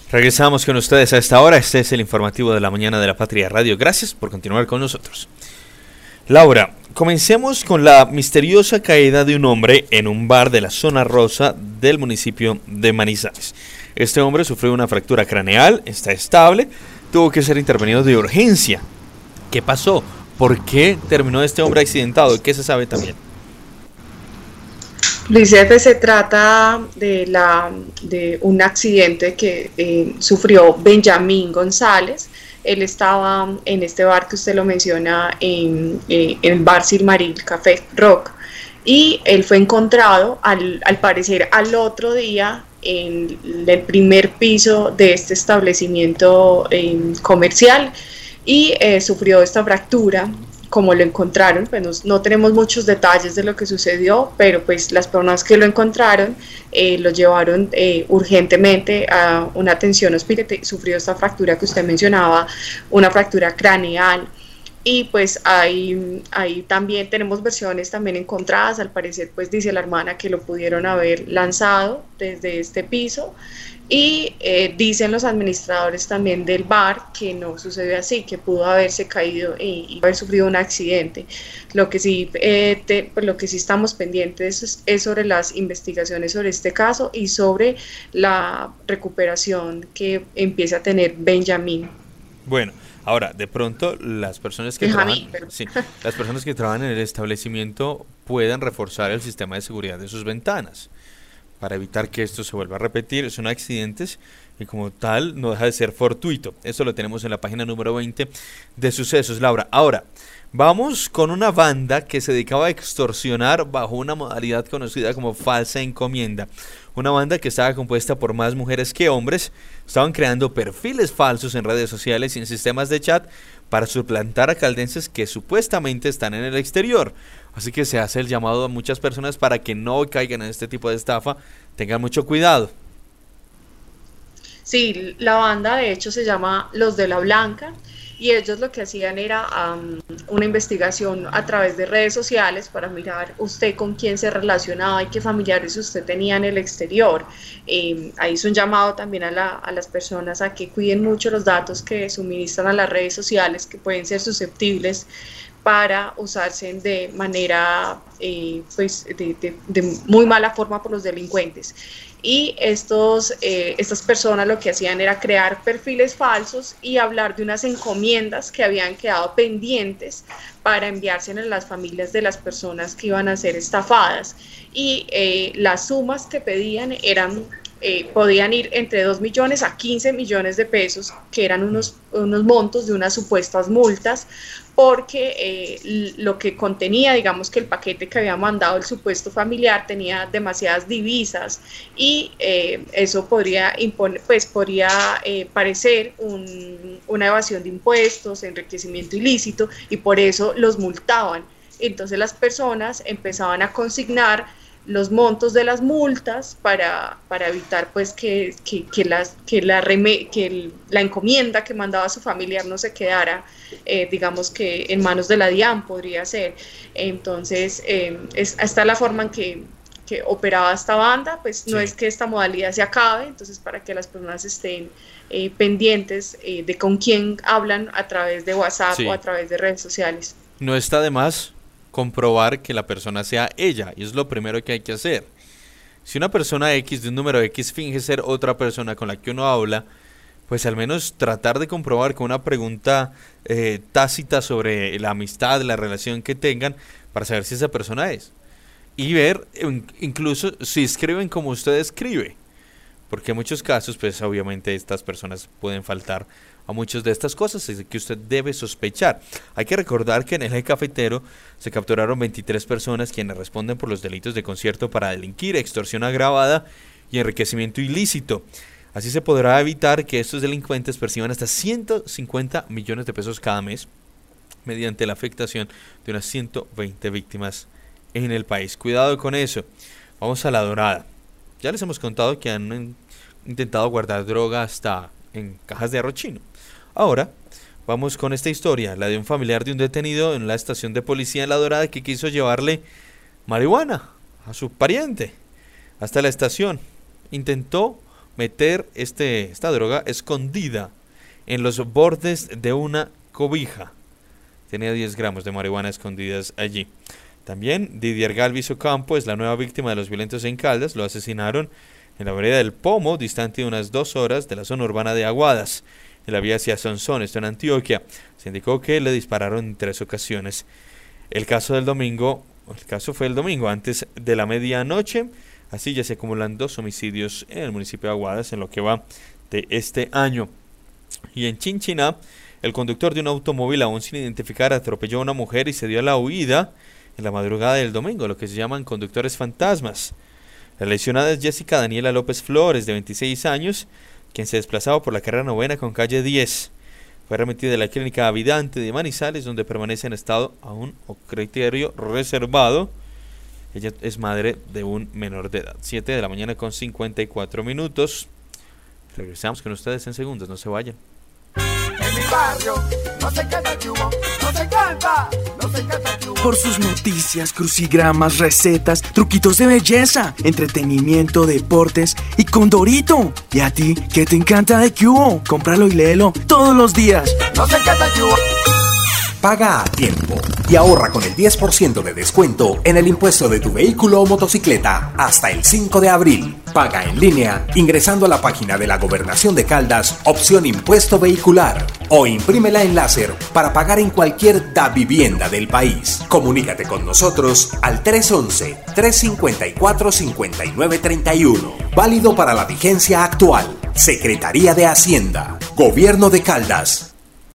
Regresamos con ustedes a esta hora. Este es el informativo de la mañana de la Patria Radio. Gracias por continuar con nosotros. Laura, comencemos con la misteriosa caída de un hombre en un bar de la zona rosa del municipio de Manizales. Este hombre sufrió una fractura craneal, está estable, tuvo que ser intervenido de urgencia. ¿Qué pasó? ¿Por qué terminó este hombre accidentado? ¿Qué se sabe también? Luis F., se trata de un accidente que sufrió Benjamín González. Él estaba en este bar que usted lo menciona, en el bar Silmaril Café Rock, y él fue encontrado al parecer al otro día en el primer piso de este establecimiento comercial, y sufrió esta fractura. Como lo encontraron, pues no tenemos muchos detalles de lo que sucedió, pero pues las personas que lo encontraron lo llevaron urgentemente a una atención hospitalaria. Sufrió esta fractura que usted mencionaba, una fractura craneal, y pues ahí también tenemos versiones también encontradas. Al parecer, pues dice la hermana que lo pudieron haber lanzado desde este piso, y dicen los administradores también del bar que no sucedió así, que pudo haberse caído y haber sufrido un accidente. Lo que sí estamos pendientes es sobre las investigaciones sobre este caso y sobre la recuperación que empieza a tener Benjamín. Bueno, ahora, de pronto las personas que trabajan en el establecimiento puedan reforzar el sistema de seguridad de sus ventanas para evitar que esto se vuelva a repetir. Son accidentes y como tal no deja de ser fortuito. Eso lo tenemos en la página número 20 de Sucesos, Laura. Ahora, vamos con una banda que se dedicaba a extorsionar bajo una modalidad conocida como falsa encomienda. Una banda que estaba compuesta por más mujeres que hombres. Estaban creando perfiles falsos en redes sociales y en sistemas de chat para suplantar a caldenses que supuestamente están en el exterior. Así que se hace el llamado a muchas personas para que no caigan en este tipo de estafa, tengan mucho cuidado. Sí, la banda de hecho se llama Los de la Blanca, y ellos lo que hacían era una investigación a través de redes sociales para mirar usted con quién se relacionaba y qué familiares usted tenía en el exterior. Ahí hizo un llamado también a las personas a que cuiden mucho los datos que suministran a las redes sociales, que pueden ser susceptibles para usarse de manera de muy mala forma por los delincuentes. Y estas personas lo que hacían era crear perfiles falsos y hablar de unas encomiendas que habían quedado pendientes para enviarse a las familias de las personas que iban a ser estafadas, y las sumas que pedían podían ir entre 2 millones a 15 millones de pesos, que eran unos montos de unas supuestas multas, porque lo que contenía, digamos que el paquete que había mandado el supuesto familiar tenía demasiadas divisas, y eso podría parecer una evasión de impuestos, enriquecimiento ilícito, y por eso los multaban. Entonces las personas empezaban a consignar los montos de las multas para evitar pues que la encomienda que mandaba su familiar no se quedara digamos que en manos de la DIAN, podría ser. Entonces esta es la forma en que operaba esta banda. Pues no es que esta modalidad se acabe, entonces para que las personas estén pendientes de con quién hablan a través de WhatsApp o a través de redes sociales. No está de más comprobar que la persona sea ella, y es lo primero que hay que hacer. Si una persona X de un número X finge ser otra persona con la que uno habla, pues al menos tratar de comprobar con una pregunta tácita sobre la amistad, la relación que tengan, para saber si esa persona es. Y ver incluso si escriben como usted escribe, porque en muchos casos pues obviamente estas personas pueden faltar a muchas de estas cosas, es que usted debe sospechar. Hay que recordar que en el eje cafetero se capturaron 23 personas quienes responden por los delitos de concierto para delinquir, extorsión agravada y enriquecimiento ilícito. Así se podrá evitar que estos delincuentes perciban hasta 150 millones de pesos cada mes mediante la afectación de unas 120 víctimas en el país. Cuidado con eso. Vamos a La Dorada. Ya les hemos contado que han intentado guardar droga hasta en cajas de arroz chino. Ahora vamos con esta historia, la de un familiar de un detenido en la estación de policía en La Dorada que quiso llevarle marihuana a su pariente hasta la estación. Intentó meter esta droga escondida en los bordes de una cobija. Tenía 10 gramos de marihuana escondidas allí. También Didier Galvis Ocampo es la nueva víctima de los violentos en Caldas. Lo asesinaron en la vereda del Pomo, distante de unas 2 horas de la zona urbana de Aguadas, en la vía hacia Sonsón, esto en Antioquia. Se indicó que le dispararon en 3 ocasiones. El caso fue el domingo, antes de la medianoche. Así ya se acumulan 2 homicidios en el municipio de Aguadas en lo que va de este año. Y en Chinchiná, el conductor de un automóvil aún sin identificar atropelló a una mujer y se dio a la huida en la madrugada del domingo, lo que se llaman conductores fantasmas. La lesionada es Jessica Daniela López Flores, de 26 años, quien se desplazaba por la carrera 9 con calle 10. Fue remitida a la clínica Avidante de Manizales, donde permanece en estado aún o criterio reservado. Ella es madre de un menor de edad. 7 de la mañana con 54 minutos. Regresamos con ustedes en segundos, no se vayan. En mi barrio nos encanta el Cubo, nos encanta el Cubo. Por sus noticias, crucigramas, recetas, truquitos de belleza, entretenimiento, deportes y Condorito. ¿Y a ti qué te encanta de Cubo? Cómpralo y léelo todos los días. Nos encanta el Cubo. Paga a tiempo y ahorra con el 10% de descuento en el impuesto de tu vehículo o motocicleta hasta el 5 de abril. Paga en línea ingresando a la página de la Gobernación de Caldas, opción impuesto vehicular, o imprímela en láser para pagar en cualquier Davivienda del país. Comunícate con nosotros al 311-354-5931. Válido para la vigencia actual. Secretaría de Hacienda. Gobierno de Caldas.